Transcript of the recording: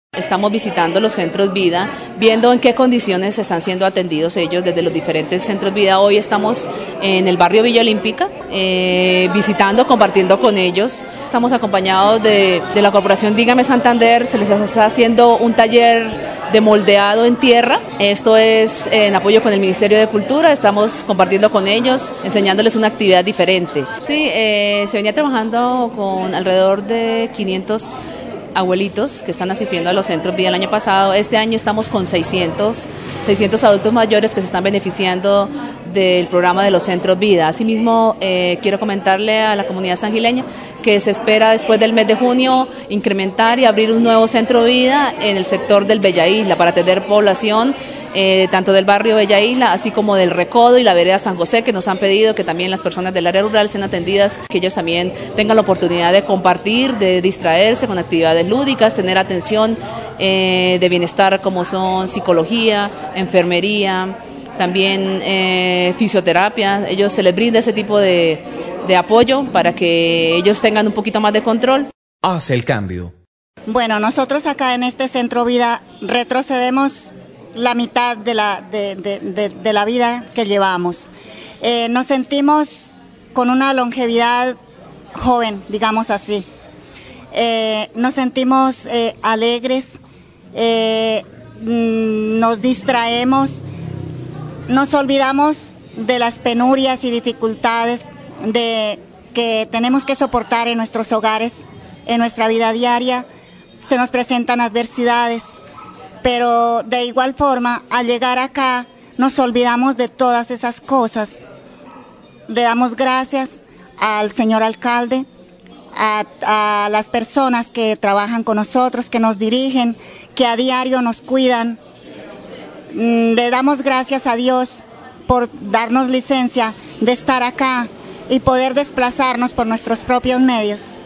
Estamos visitando los centros vida, viendo en qué condiciones están siendo atendidos ellos desde los diferentes centros vida. Hoy estamos en el barrio Villa Olímpica, visitando, compartiendo con ellos. Estamos acompañados de la Corporación Dígame Santander. Se les está haciendo un taller de moldeado en tierra. Esto es en apoyo con el Ministerio de Cultura. Estamos compartiendo con ellos, enseñándoles una actividad diferente. Sí, se venía trabajando con alrededor de 500 abuelitos que están asistiendo a los centros vida el año pasado. Este año estamos con 600 adultos mayores que se están beneficiando del programa de los centros vida. Asimismo, quiero comentarle a la comunidad sangileña que se espera después del mes de junio incrementar y abrir un nuevo centro vida en el sector del Bella Isla para atender población tanto del barrio Bella Isla, así como del Recodo y la vereda San José, que nos han pedido que también las personas del área rural sean atendidas, que ellos también tengan la oportunidad de compartir, de distraerse con actividades lúdicas, tener atención de bienestar como son psicología, enfermería, también fisioterapia. Ellos se les brinda ese tipo de apoyo para que ellos tengan un poquito más de control. Hace el cambio. Bueno, nosotros acá en este Centro Vida retrocedemos la mitad de la vida que llevamos. Nos sentimos con una longevidad joven, digamos así. Nos sentimos alegres, nos distraemos, nos olvidamos de las penurias y dificultades que tenemos que soportar en nuestros hogares, en nuestra vida diaria. Se nos presentan adversidades, pero de igual forma, al llegar acá, nos olvidamos de todas esas cosas. Le damos gracias al señor alcalde, a las personas que trabajan con nosotros, que nos dirigen, que a diario nos cuidan. Le damos gracias a Dios por darnos licencia de estar acá y poder desplazarnos por nuestros propios medios.